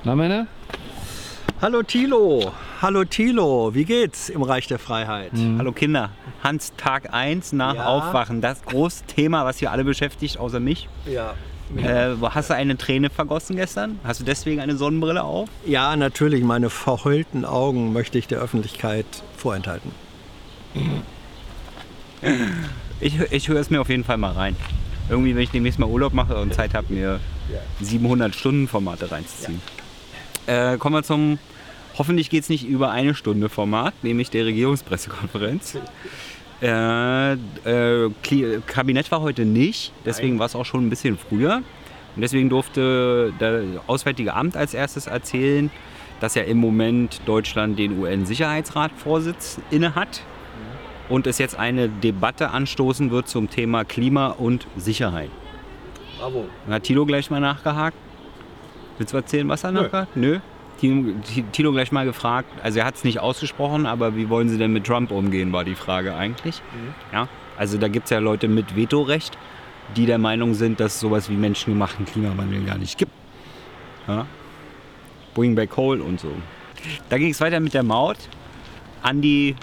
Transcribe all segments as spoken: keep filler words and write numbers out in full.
Na Männer? Hallo Thilo, hallo Thilo, wie geht's im Reich der Freiheit? Mhm. Hallo Kinder, Hans, Tag eins nach Ja. Aufwachen, das große Thema, was hier alle beschäftigt, außer mich. Ja. Äh, hast du eine Träne vergossen gestern? Hast du deswegen eine Sonnenbrille auf? Ja, natürlich, meine verheulten Augen möchte ich der Öffentlichkeit vorenthalten. Ich, ich höre es mir auf jeden Fall mal rein. Irgendwie, wenn ich demnächst mal Urlaub mache und Zeit habe, mir siebenhundert Stunden Formate reinzuziehen. Ja. Äh, kommen wir zum, hoffentlich geht es nicht über eine Stunde Format, nämlich der Regierungspressekonferenz. Äh, äh, Kabinett war heute nicht, deswegen war es auch schon ein bisschen früher. Und deswegen durfte das Auswärtige Amt als erstes erzählen, dass ja im Moment Deutschland den U N-Sicherheitsrat-Vorsitz inne hat und es jetzt eine Debatte anstoßen wird zum Thema Klima und Sicherheit. Bravo. Dann hat Thilo gleich mal nachgehakt. Willst du erzählen, was er nachgehakt? Nö. Thilo, Thilo gleich mal gefragt, also er hat es nicht ausgesprochen, aber wie wollen sie denn mit Trump umgehen, war die Frage eigentlich. Mhm. Ja, also da gibt es ja Leute mit Vetorecht, die der Meinung sind, dass es sowas wie menschengemachten Klimawandel gar nicht gibt. Ja? Bring back coal und so. Da ging es weiter mit der Maut. Andi,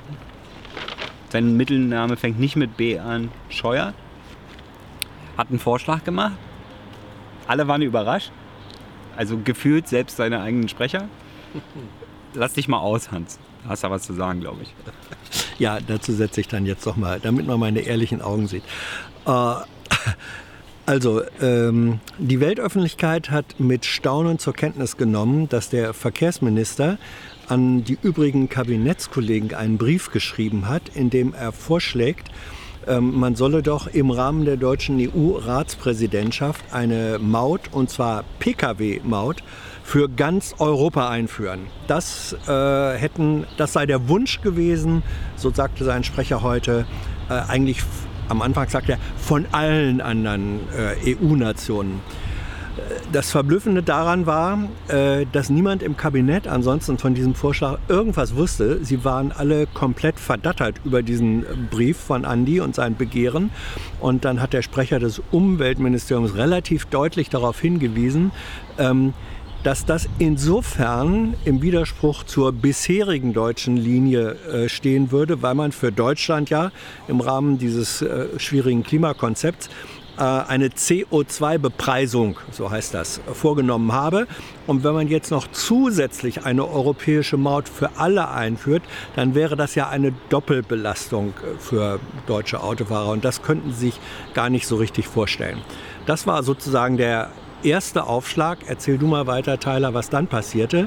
sein Mittelname fängt nicht mit B an, Scheuer, hat einen Vorschlag gemacht. Alle waren überrascht. Also gefühlt selbst seine eigenen Sprecher. Lass dich mal aus, Hans. Da hast du was zu sagen, glaube ich. Ja, dazu setze ich dann jetzt doch mal, damit man meine ehrlichen Augen sieht. Äh, also, ähm, die Weltöffentlichkeit hat mit Staunen zur Kenntnis genommen, dass der Verkehrsminister an die übrigen Kabinettskollegen einen Brief geschrieben hat, in dem er vorschlägt, man solle doch im Rahmen der deutschen E U-Ratspräsidentschaft eine Maut, und zwar P K W-Maut, für ganz Europa einführen. Das, äh, hätten, das sei der Wunsch gewesen, so sagte sein Sprecher heute, äh, eigentlich am Anfang sagte er, von allen anderen äh, E U-Nationen. Das Verblüffende daran war, dass niemand im Kabinett ansonsten von diesem Vorschlag irgendwas wusste. Sie waren alle komplett verdattert über diesen Brief von Andi und sein Begehren. Und dann hat der Sprecher des Umweltministeriums relativ deutlich darauf hingewiesen, dass das insofern im Widerspruch zur bisherigen deutschen Linie stehen würde, weil man für Deutschland ja im Rahmen dieses schwierigen Klimakonzepts eine C O zwei Bepreisung, so heißt das, vorgenommen habe. Und wenn man jetzt noch zusätzlich eine europäische Maut für alle einführt, dann wäre das ja eine Doppelbelastung für deutsche Autofahrer. Und das könnten sie sich gar nicht so richtig vorstellen. Das war sozusagen der erste Aufschlag. Erzähl du mal weiter, Tyler, was dann passierte.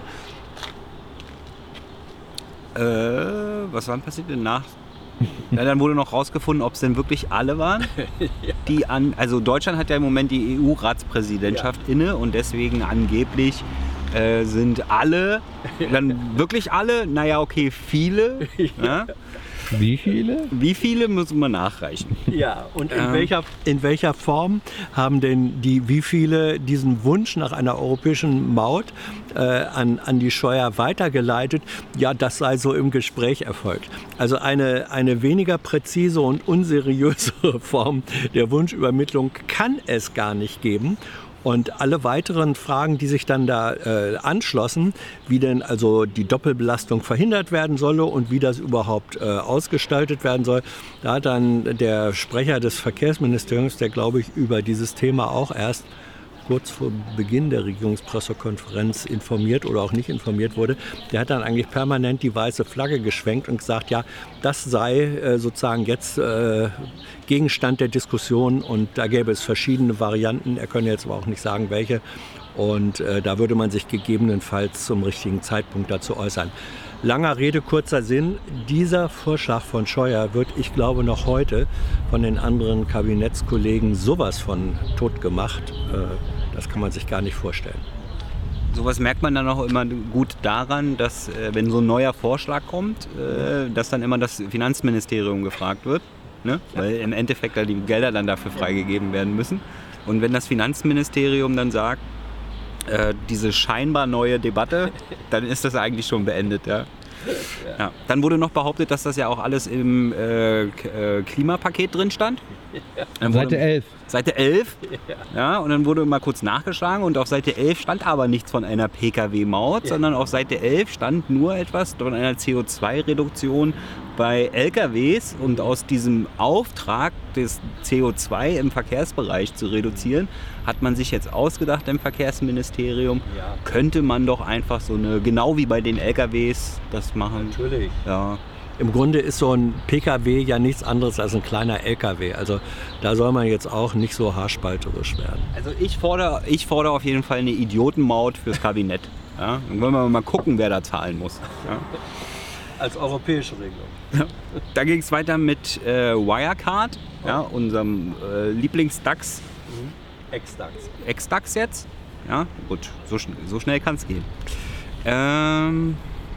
Äh, was dann passierte nach... Ja, dann wurde noch rausgefunden, ob es denn wirklich alle waren. Die an, also Deutschland hat ja im Moment die E U-Ratspräsidentschaft ja. inne und deswegen angeblich äh, sind alle, dann wirklich alle, naja okay, viele. Ja. Wie viele? Wie viele müssen wir nachreichen. Ja, und in, ähm. welcher, in welcher Form haben denn die, wie viele diesen Wunsch nach einer europäischen Maut äh, an, an die Scheuer weitergeleitet? Ja, das sei so im Gespräch erfolgt. Also eine, eine weniger präzise und unseriöse Form der Wunschübermittlung kann es gar nicht geben. Und alle weiteren Fragen, die sich dann da äh, anschlossen, wie denn also die Doppelbelastung verhindert werden solle und wie das überhaupt äh, ausgestaltet werden soll, da hat dann der Sprecher des Verkehrsministeriums, der glaube ich über dieses Thema auch erst kurz vor Beginn der Regierungspressekonferenz informiert oder auch nicht informiert wurde, der hat dann eigentlich permanent die weiße Flagge geschwenkt und gesagt, ja, das sei äh, sozusagen jetzt äh, Gegenstand der Diskussion und da gäbe es verschiedene Varianten. Er könne jetzt aber auch nicht sagen, welche. Und äh, da würde man sich gegebenenfalls zum richtigen Zeitpunkt dazu äußern. Langer Rede, kurzer Sinn. Dieser Vorschlag von Scheuer wird, ich glaube, noch heute von den anderen Kabinettskollegen sowas von tot gemacht. Äh, das kann man sich gar nicht vorstellen. Sowas merkt man dann auch immer gut daran, dass äh, wenn so ein neuer Vorschlag kommt, äh, dass dann immer das Finanzministerium gefragt wird. Ne? Weil im Endeffekt da die Gelder dann dafür freigegeben werden müssen. Und wenn das Finanzministerium dann sagt, äh, diese scheinbar neue Debatte, dann ist das eigentlich schon beendet. Ja? Ja. Dann wurde noch behauptet, dass das ja auch alles im äh, Klimapaket drin stand. Seite elf. Seite elf. Ja, und dann wurde mal kurz nachgeschlagen und auf Seite elf stand aber nichts von einer P K W-Maut, ja. sondern auf Seite elf stand nur etwas von einer C O zwei Reduktion bei L K Ws und aus diesem Auftrag, das C O zwei im Verkehrsbereich zu reduzieren, hat man sich jetzt ausgedacht im Verkehrsministerium, ja. könnte man doch einfach so eine, genau wie bei den L K Ws das machen. Natürlich. Ja. Im Grunde ist so ein P K W ja nichts anderes als ein kleiner L K W. Also da soll man jetzt auch nicht so haarspalterisch werden. Also ich fordere, ich fordere auf jeden Fall eine Idiotenmaut fürs Kabinett. Ja? Dann wollen wir mal gucken, wer da zahlen muss. Ja? Als europäische Regelung. Ja. Da ging es weiter mit äh, Wirecard, ja, unserem äh, Lieblings-DAX. Mhm. Ex-DAX. Ex-DAX jetzt. Ja, gut, so, schn so schnell kann es gehen. Ähm...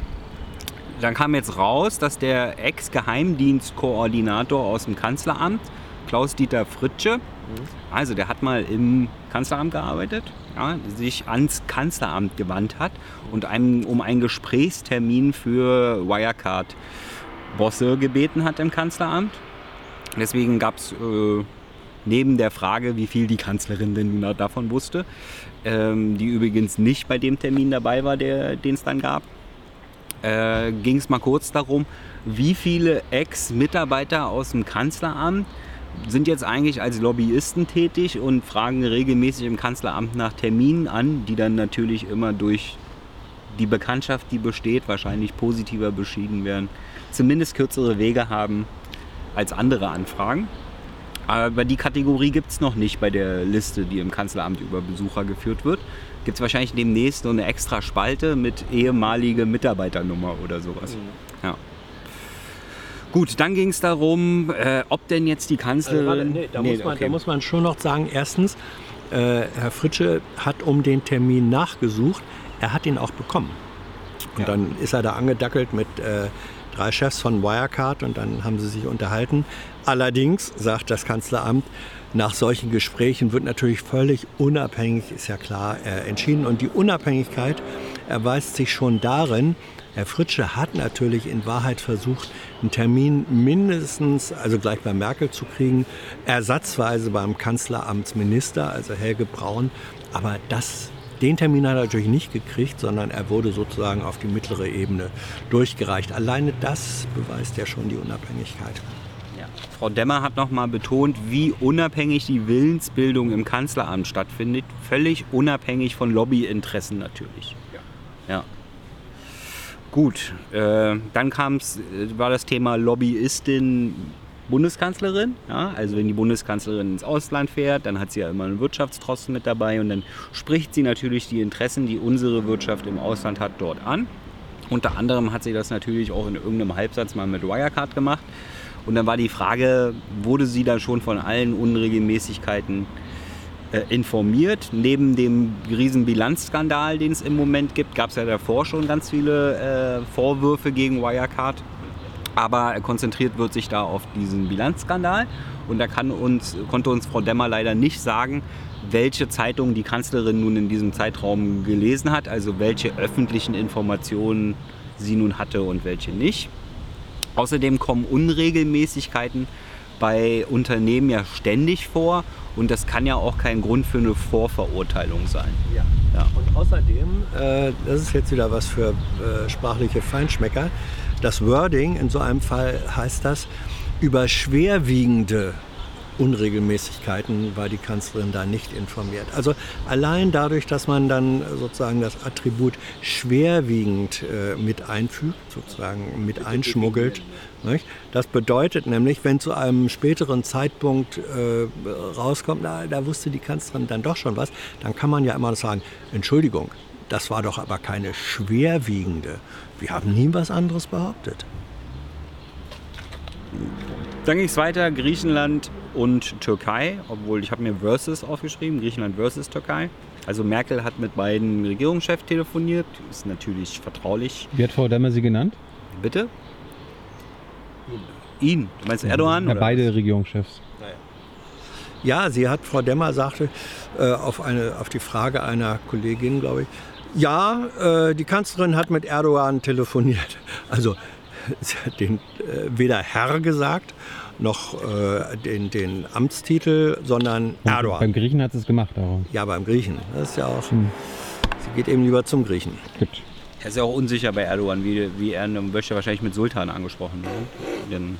Dann kam jetzt raus, dass der Ex-Geheimdienstkoordinator aus dem Kanzleramt, Klaus-Dieter Fritsche, mhm. also der hat mal im Kanzleramt gearbeitet, ja, sich ans Kanzleramt gewandt hat und einem um einen Gesprächstermin für Wirecard-Bosse gebeten hat im Kanzleramt. Deswegen gab es äh, neben der Frage, wie viel die Kanzlerin denn davon wusste, ähm, die übrigens nicht bei dem Termin dabei war, den es dann gab, Äh, ging es mal kurz darum, wie viele Ex-Mitarbeiter aus dem Kanzleramt sind jetzt eigentlich als Lobbyisten tätig und fragen regelmäßig im Kanzleramt nach Terminen an, die dann natürlich immer durch die Bekanntschaft, die besteht, wahrscheinlich positiver beschieden werden, zumindest kürzere Wege haben als andere Anfragen. Aber die Kategorie gibt es noch nicht bei der Liste, die im Kanzleramt über Besucher geführt wird. Gibt es wahrscheinlich demnächst noch eine extra Spalte mit ehemalige Mitarbeiternummer oder sowas. Mhm. Ja. Gut, dann ging es darum, äh, ob denn jetzt die Kanzlerin... Also, nee, da, nee, muss man, okay. da muss man schon noch sagen, erstens, äh, Herr Fritsche hat um den Termin nachgesucht, er hat ihn auch bekommen. Und ja. dann ist er da angedackelt mit äh, drei Chefs von Wirecard und dann haben sie sich unterhalten. Allerdings, sagt das Kanzleramt, nach solchen Gesprächen wird natürlich völlig unabhängig, ist ja klar, äh, entschieden. Und die Unabhängigkeit erweist sich schon darin, Herr Fritsche hat natürlich in Wahrheit versucht, einen Termin mindestens, also gleich bei Merkel zu kriegen, ersatzweise beim Kanzleramtsminister, also Helge Braun. Aber das, den Termin hat er natürlich nicht gekriegt, sondern er wurde sozusagen auf die mittlere Ebene durchgereicht. Alleine das beweist ja schon die Unabhängigkeit. Frau Demmer hat noch mal betont, wie unabhängig die Willensbildung im Kanzleramt stattfindet. Völlig unabhängig von Lobbyinteressen natürlich. Ja. Ja. Gut, äh, dann kam's, war das Thema Lobbyistin Bundeskanzlerin. Ja, also wenn die Bundeskanzlerin ins Ausland fährt, dann hat sie ja immer einen Wirtschaftstrosten mit dabei und dann spricht sie natürlich die Interessen, die unsere Wirtschaft im Ausland hat, dort an. Unter anderem hat sie das natürlich auch in irgendeinem Halbsatz mal mit Wirecard gemacht. Und dann war die Frage, wurde sie da schon von allen Unregelmäßigkeiten äh, informiert? Neben dem riesen Bilanzskandal, den es im Moment gibt, gab es ja davor schon ganz viele äh, Vorwürfe gegen Wirecard. Aber konzentriert wird sich da auf diesen Bilanzskandal. Und da kann uns, konnte uns Frau Demmer leider nicht sagen, welche Zeitung die Kanzlerin nun in diesem Zeitraum gelesen hat, also welche öffentlichen Informationen sie nun hatte und welche nicht. Außerdem kommen Unregelmäßigkeiten bei Unternehmen ja ständig vor und das kann ja auch kein Grund für eine Vorverurteilung sein. Ja. Ja. Und außerdem, äh, das ist jetzt wieder was für äh, sprachliche Feinschmecker, das Wording in so einem Fall heißt das, über schwerwiegende Unregelmäßigkeiten war die Kanzlerin da nicht informiert. Also allein dadurch, dass man dann sozusagen das Attribut schwerwiegend äh, mit einfügt, sozusagen mit einschmuggelt, nicht? Das bedeutet nämlich, wenn zu einem späteren Zeitpunkt äh, rauskommt, na, da wusste die Kanzlerin dann doch schon was, dann kann man ja immer sagen, Entschuldigung, das war doch aber keine schwerwiegende. Wir haben nie was anderes behauptet. Dann ging es weiter, Griechenland und Türkei, obwohl ich habe mir Versus aufgeschrieben, Griechenland versus Türkei. Also Merkel hat mit beiden Regierungschefs telefoniert, ist natürlich vertraulich. Wie hat Frau Demmer sie genannt? Bitte? Ihn. Ihn? Du meinst Erdogan? Ja, oder beide was? Regierungschefs. Ja, sie hat, Frau Demmer sagte, äh, auf, eine, auf die Frage einer Kollegin, glaube ich, Ja, äh, die Kanzlerin hat mit Erdogan telefoniert. Also sie hat den äh, weder Herr gesagt, noch äh, den, den Amtstitel, sondern Erdogan. Beim Griechen hat sie es gemacht. Aber. Ja, beim Griechen. Das ist ja auch. Hm. Sie geht eben lieber zum Griechen. Gut. Er ist ja auch unsicher bei Erdogan, wie, wie er wird ja wahrscheinlich mit Sultan angesprochen. Ne? Denn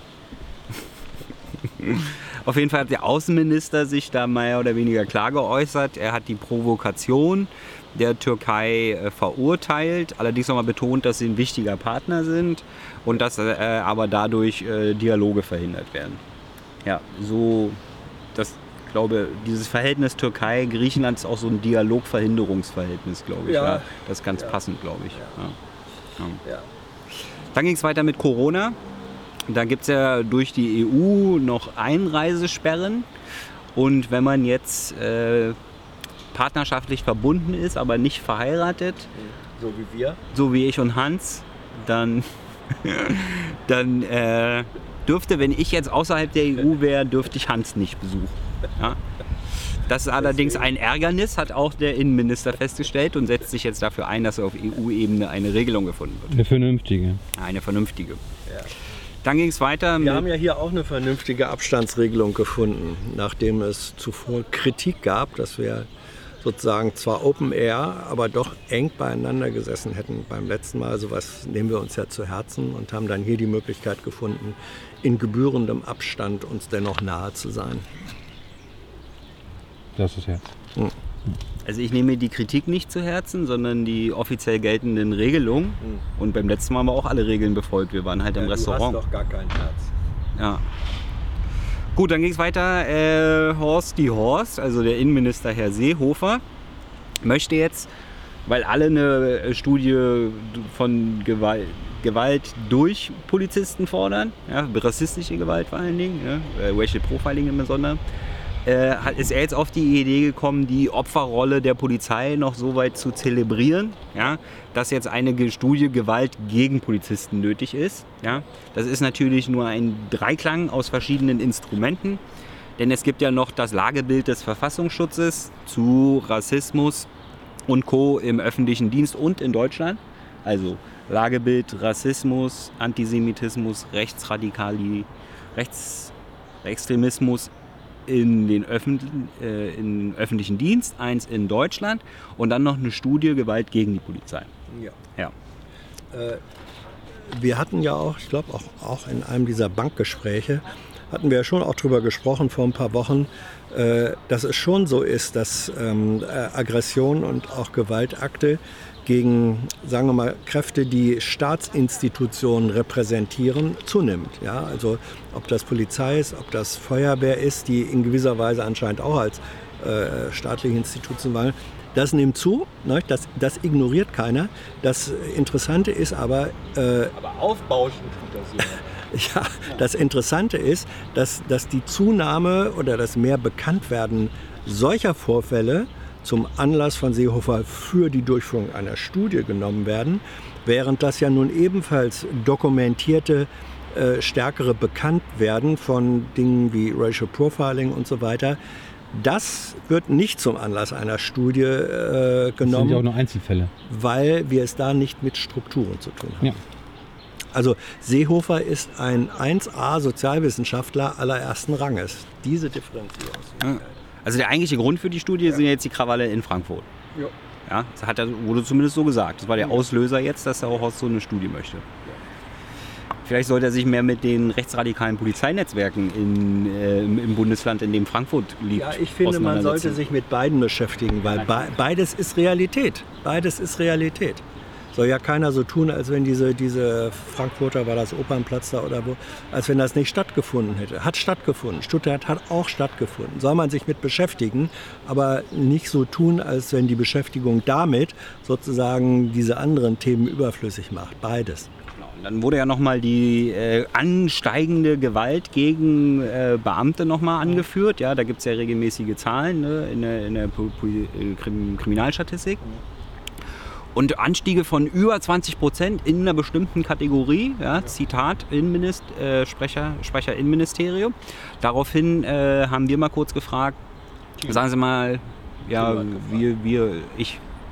auf jeden Fall hat der Außenminister sich da mehr oder weniger klar geäußert. Er hat die Provokation der Türkei äh, verurteilt, allerdings nochmal betont, dass sie ein wichtiger Partner sind und dass äh, aber dadurch äh, Dialoge verhindert werden. Ja, so, das glaube, dieses Verhältnis Türkei-Griechenland ist auch so ein Dialogverhinderungsverhältnis, glaube ich. Ja. Ja. Das ist ganz Ja. passend, glaube ich. Ja. Ja. Ja. Ja. Dann ging es weiter mit Corona. Da gibt es ja durch die E U noch Einreisesperren. Und wenn man jetzt äh, partnerschaftlich verbunden ist, aber nicht verheiratet, So wie wir. so wie ich und Hans, dann, dann äh, dürfte, wenn ich jetzt außerhalb der E U wäre, dürfte ich Hans nicht besuchen. Ja? Das ist allerdings ein Ärgernis, hat auch der Innenminister festgestellt und setzt sich jetzt dafür ein, dass auf E U-Ebene eine Regelung gefunden wird. Eine vernünftige. Eine vernünftige. Ja. Dann ging es weiter mit... Wir haben ja hier auch eine vernünftige Abstandsregelung gefunden, nachdem es zuvor Kritik gab, dass wir sozusagen zwar Open Air, aber doch eng beieinander gesessen hätten beim letzten Mal. Sowas nehmen wir uns ja zu Herzen und haben dann hier die Möglichkeit gefunden, in gebührendem Abstand uns dennoch nahe zu sein. Das ist Herz. Also ich nehme mir die Kritik nicht zu Herzen, sondern die offiziell geltenden Regelungen. Und beim letzten Mal haben wir auch alle Regeln befolgt. Wir waren halt im Ja, Restaurant. Du hast doch gar kein Herz. Ja. Gut, dann ging es weiter. Äh, Horst die Horst, also der Innenminister Herr Seehofer, möchte jetzt, weil alle eine Studie von Gewalt, Gewalt durch Polizisten fordern, ja, rassistische Gewalt vor allen Dingen, ja, Racial Profiling im Besonderen, äh, ist er jetzt auf die Idee gekommen, die Opferrolle der Polizei noch so weit zu zelebrieren, ja, dass jetzt eine Studie Gewalt gegen Polizisten nötig ist. Ja. Das ist natürlich nur ein Dreiklang aus verschiedenen Instrumenten, denn es gibt ja noch das Lagebild des Verfassungsschutzes zu Rassismus und Co. im öffentlichen Dienst und in Deutschland. Also Lagebild, Rassismus, Antisemitismus, Rechtsradikali, Rechtsextremismus in den öffentlichen, äh, in öffentlichen Dienst, eins in Deutschland und dann noch eine Studie Gewalt gegen die Polizei. Ja. Ja. Äh, wir hatten ja auch, ich glaube auch, auch in einem dieser Bankgespräche, hatten wir ja schon auch drüber gesprochen vor ein paar Wochen, äh, dass es schon so ist, dass ähm, Aggression und auch Gewaltakte gegen, sagen wir mal, Kräfte, die Staatsinstitutionen repräsentieren, zunimmt. Ja? Also ob das Polizei ist, ob das Feuerwehr ist, die in gewisser Weise anscheinend auch als äh, staatliche Institutionen waren. Das nimmt zu, ne? das, das ignoriert keiner. Das Interessante ist aber... Äh, Aber aufbauschend tut das ja, das Interessante ist, dass, dass die Zunahme oder das mehr Bekanntwerden solcher Vorfälle zum Anlass von Seehofer für die Durchführung einer Studie genommen werden, während das ja nun ebenfalls dokumentierte äh, stärkere Bekanntwerden von Dingen wie Racial Profiling und so weiter, das wird nicht zum Anlass einer Studie äh, genommen, Das sind ja auch nur Einzelfälle. weil wir es da nicht mit Strukturen zu tun haben. Ja. Also Seehofer ist ein eins A Sozialwissenschaftler allerersten Ranges. Diese Differenzierung. Ja. Also der eigentliche Grund für die Studie sind jetzt die Krawalle in Frankfurt. Ja. Ja, das hat er, wurde zumindest so gesagt. Das war der Auslöser jetzt, dass der Horst so eine Studie möchte. Vielleicht sollte er sich mehr mit den rechtsradikalen Polizeinetzwerken in, äh, im Bundesland, in dem Frankfurt liegt, Ja, ich finde, man sollte auseinandersetzen. sich mit beiden beschäftigen, weil be beides ist Realität. Beides ist Realität. Soll ja keiner so tun, als wenn diese, diese Frankfurter, war das Opernplatz da oder wo, als wenn das nicht stattgefunden hätte. Hat stattgefunden. Stuttgart hat auch stattgefunden. Soll man sich mit beschäftigen, aber nicht so tun, als wenn die Beschäftigung damit sozusagen diese anderen Themen überflüssig macht. Beides. Genau. Und dann wurde ja nochmal die äh, ansteigende Gewalt gegen äh, Beamte nochmal angeführt. Ja, da gibt es ja regelmäßige Zahlen, ne, in der, in der Pu- Pu- Krim Kriminalstatistik. Und Anstiege von über zwanzig Prozent in einer bestimmten Kategorie, ja, Zitat Innenminist, äh, Sprecher, Sprecher Innenministerium. Daraufhin äh, haben wir mal kurz gefragt, sagen Sie mal, ja, wir, wir, ich,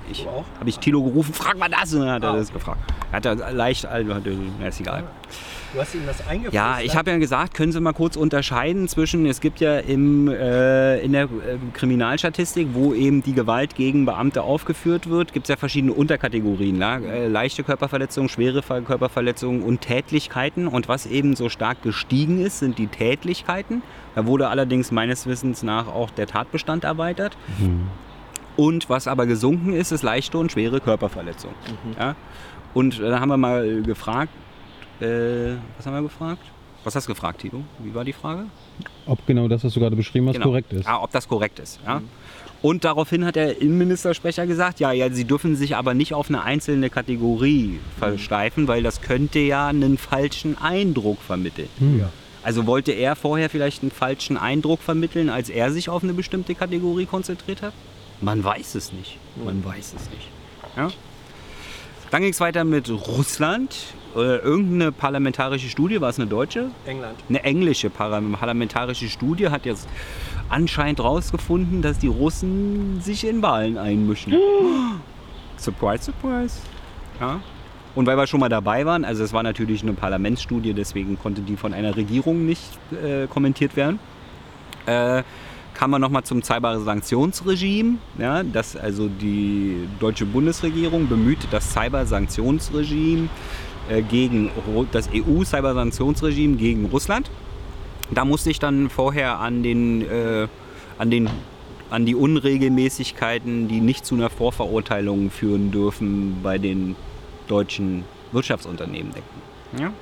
ich. Du auch? Habe ich Thilo gerufen, frag mal das, und dann hat er das gefragt. Er hat da leicht, also, na, ist egal. Du hast ihm das eingeflüstert? Ja, ich habe ja gesagt, können Sie mal kurz unterscheiden zwischen, es gibt ja im, äh, in der äh, Kriminalstatistik, wo eben die Gewalt gegen Beamte aufgeführt wird, gibt es ja verschiedene Unterkategorien. La äh, leichte Körperverletzungen, schwere Körperverletzungen und Tätlichkeiten. Und was eben so stark gestiegen ist, sind die Tätlichkeiten. Da wurde allerdings meines Wissens nach auch der Tatbestand erweitert. Mhm. Und was aber gesunken ist, ist leichte und schwere Körperverletzungen. Mhm. Ja? Und da haben wir mal gefragt, Äh, was haben wir gefragt? Was hast du gefragt, Tilo? Wie war die Frage? Ob genau das, was du gerade beschrieben hast, Genau. korrekt ist. Ja, ob das korrekt ist. Ja? Mhm. Und daraufhin hat der Innenministersprecher gesagt, ja, ja, sie dürfen sich aber nicht auf eine einzelne Kategorie versteifen, weil das könnte ja einen falschen Eindruck vermitteln. Mhm. Ja. Also wollte er vorher vielleicht einen falschen Eindruck vermitteln, als er sich auf eine bestimmte Kategorie konzentriert hat? Man weiß es nicht. Man mhm. weiß es nicht. Ja? Dann ging es weiter mit Russland. Äh, irgendeine parlamentarische Studie, war es eine deutsche? England. Eine englische parlamentarische Studie hat jetzt anscheinend rausgefunden, dass die Russen sich in Wahlen einmischen. Surprise, surprise. Ja. Und weil wir schon mal dabei waren, also es war natürlich eine Parlamentsstudie, deswegen konnte die von einer Regierung nicht äh, kommentiert werden. Äh, kam man nochmal zum Cybersanktionsregime, ja, dass also die deutsche Bundesregierung bemüht, das Cybersanktionsregime äh, gegen das E U-Cybersanktionsregime gegen Russland. Da musste ich dann vorher an den, äh, an den an die Unregelmäßigkeiten, die nicht zu einer Vorverurteilung führen dürfen, bei den deutschen Wirtschaftsunternehmen denken. Ja?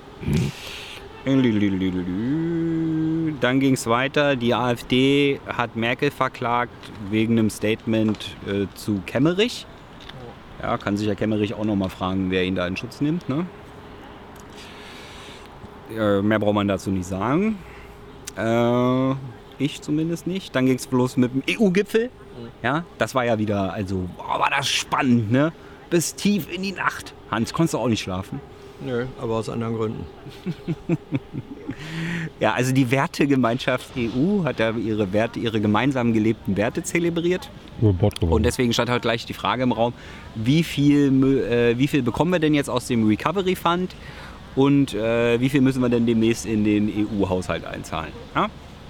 Dann ging es weiter. Die AfD hat Merkel verklagt wegen einem Statement äh, zu Kemmerich. Ja, kann sich ja Kemmerich auch noch mal fragen, wer ihn da in Schutz nimmt. Ne? Äh, mehr braucht man dazu nicht sagen. Äh, ich zumindest nicht. Dann ging es bloß mit dem E U-Gipfel. Ja, das war ja wieder, also boah, war das spannend, ne? Bis tief in die Nacht. Hans, konntest du auch nicht schlafen? Nö, aber aus anderen Gründen. Ja, also die Wertegemeinschaft E U hat ja ihre Werte, ihre gemeinsam gelebten Werte zelebriert. Und deswegen stand heute gleich die Frage im Raum, wie viel, äh, wie viel bekommen wir denn jetzt aus dem Recovery Fund und äh, wie viel müssen wir denn demnächst in den E U-Haushalt einzahlen? Ja?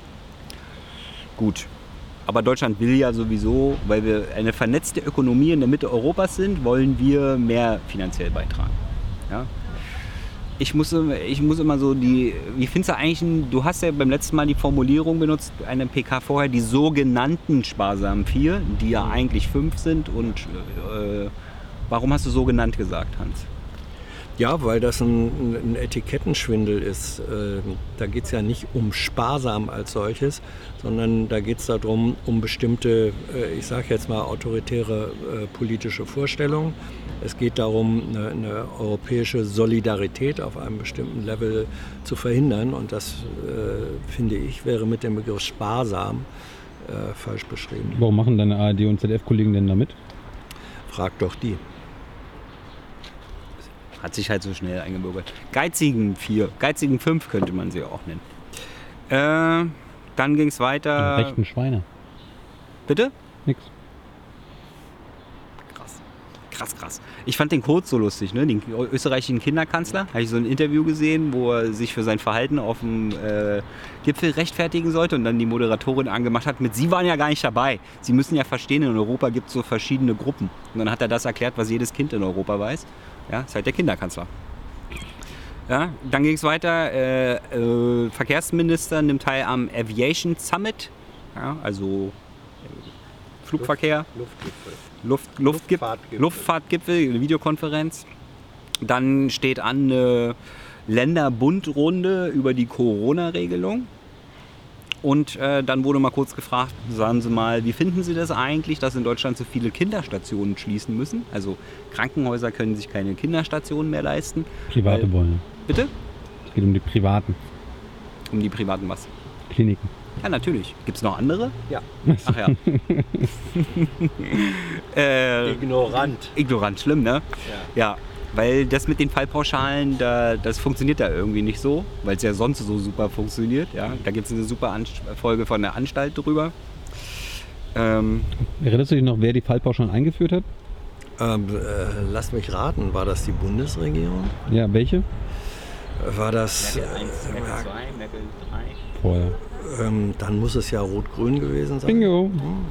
Gut. Aber Deutschland will ja sowieso, weil wir eine vernetzte Ökonomie in der Mitte Europas sind, wollen wir mehr finanziell beitragen. Ja? Ich muss, ich muss immer so die, wie findest du eigentlich, du hast ja beim letzten Mal die Formulierung benutzt, eine P K vorher, die sogenannten sparsamen vier, die ja eigentlich fünf sind. Und äh, warum hast du so genannt gesagt, Hans? Ja, weil das ein, ein Etikettenschwindel ist. Da geht es ja nicht um sparsam als solches, sondern da geht es darum, um bestimmte, ich sage jetzt mal, autoritäre politische Vorstellungen. Es geht darum, eine, eine europäische Solidarität auf einem bestimmten Level zu verhindern. Und das, äh, finde ich, wäre mit dem Begriff sparsam äh, falsch beschrieben. Warum machen deine A R D- und Z D F-Kollegen denn damit? Frag doch die. Hat sich halt so schnell eingebürgert. Geizigen vier, Geizigen fünf könnte man sie auch nennen. Äh, dann ging es weiter. Die rechten Schweine. Bitte? Nix. Krass. Krass, krass. Ich fand den Kurz so lustig, ne? Den österreichischen Kinderkanzler. Habe ich so ein Interview gesehen, wo er sich für sein Verhalten auf dem äh, Gipfel rechtfertigen sollte und dann die Moderatorin angemacht hat mit, Sie waren ja gar nicht dabei. Sie müssen ja verstehen, in Europa gibt es so verschiedene Gruppen. Und dann hat er das erklärt, was jedes Kind in Europa weiß. Ja, ist halt der Kinderkanzler. Ja, dann ging es weiter. Äh, äh, Verkehrsminister nimmt teil am Aviation Summit. Ja, also äh, Flugverkehr. Luftgipfel. Luft, Luftgip Luftfahrtgipfel. Luftfahrtgipfel, eine Videokonferenz. Dann steht an eine Länderbundrunde über die Corona-Regelung. Und äh, dann wurde mal kurz gefragt, sagen Sie mal, wie finden Sie das eigentlich, dass in Deutschland so viele Kinderstationen schließen müssen? Also Krankenhäuser können sich keine Kinderstationen mehr leisten. Private weil, wollen. Bitte? Es geht um die privaten Um die privaten was? Kliniken. Ja, natürlich. Gibt es noch andere? Ja. Ach ja. äh, Ignorant. ignorant, schlimm, ne? Ja. Ja, weil das mit den Fallpauschalen, da, das funktioniert da irgendwie nicht so, weil es ja sonst so super funktioniert. Ja? Da gibt es eine super Anst- Folge von der Anstalt drüber. Ähm, Erinnerst du dich noch, wer die Fallpauschalen eingeführt hat? Ähm, äh, lass mich raten, war das die Bundesregierung? Ja, welche? War das... Merkel eins, äh, Merkel zwei, Merkel drei. Vorher. ähm, dann muss es ja rot-grün gewesen sein. Bingo.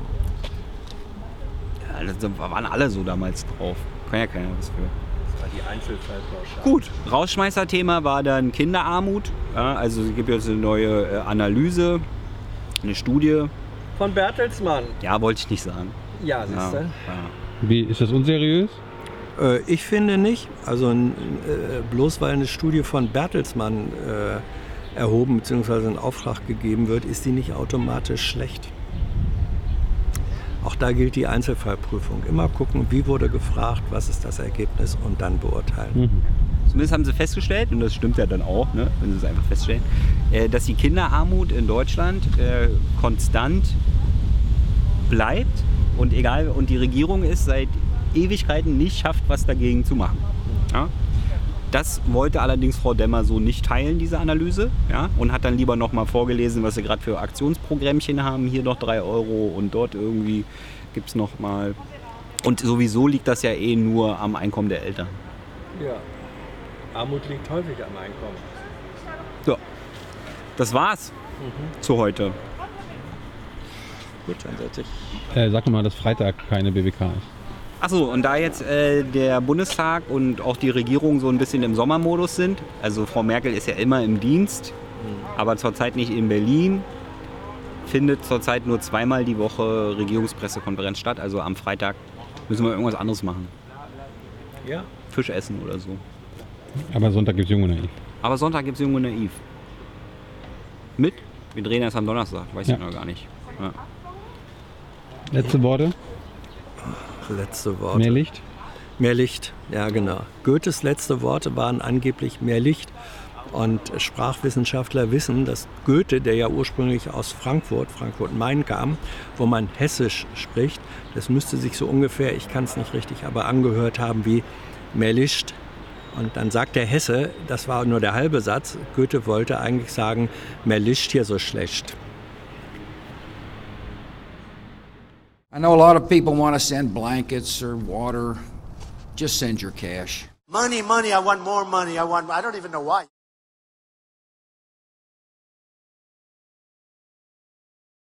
Ja, das waren alle so damals drauf. Kann ja keiner was für. Das war die Einzelfallpauschale. Gut, Rausschmeißer-Thema war dann Kinderarmut. Ja, also es gibt jetzt eine neue äh, Analyse, eine Studie. Von Bertelsmann. Ja, wollte ich nicht sagen. Ja, siehst Ja, du. ja. Wie, ist das unseriös? Äh, ich finde nicht. Also n- äh, bloß weil eine Studie von Bertelsmann äh, erhoben bzw. in Auftrag gegeben wird, ist die nicht automatisch schlecht. Auch da gilt die Einzelfallprüfung. Immer gucken, wie wurde gefragt, was ist das Ergebnis und dann beurteilen. Mhm. Zumindest haben sie festgestellt, und das stimmt ja dann auch, ne, wenn sie es einfach feststellen, äh, dass die Kinderarmut in Deutschland äh, konstant bleibt und egal, und die Regierung ist seit Ewigkeiten nicht schafft, was dagegen zu machen. Ja? Das wollte allerdings Frau Demmer so nicht teilen, diese Analyse, ja? Und hat dann lieber noch mal vorgelesen, was sie gerade für Aktionsprogrammchen haben. Hier noch drei Euro und dort irgendwie gibt es noch mal. Und sowieso liegt das ja eh nur am Einkommen der Eltern. Ja, Armut liegt häufig am Einkommen. So, das war's zu heute. Gut, dann setze ich. Äh, sag mal, dass Freitag keine B W K ist. Achso, und da jetzt äh, der Bundestag und auch die Regierung so ein bisschen im Sommermodus sind, also Frau Merkel ist ja immer im Dienst, aber zurzeit nicht in Berlin, findet zurzeit nur zweimal die Woche Regierungspressekonferenz statt, also am Freitag müssen wir irgendwas anderes machen. Ja. Fisch essen oder so. Aber Sonntag gibt's Jung und Naiv. Aber Sonntag gibt es Jung und Naiv. Mit? Wir drehen erst am Donnerstag, weiß Ja. ich noch gar nicht. Ja. Letzte Worte? Letzte Worte. Mehr Licht? Mehr Licht, ja genau. Goethes letzte Worte waren angeblich mehr Licht. Und Sprachwissenschaftler wissen, dass Goethe, der ja ursprünglich aus Frankfurt, Frankfurt-Main kam, wo man Hessisch spricht, das müsste sich so ungefähr, ich kann es nicht richtig, aber angehört haben wie mehr Licht. Und dann sagt der Hesse, das war nur der halbe Satz, Goethe wollte eigentlich sagen, mehr Licht hier so schlecht. I know a lot of people want to send blankets or water. Just send your cash. Money, money, I want more money. I want, I don't even know why.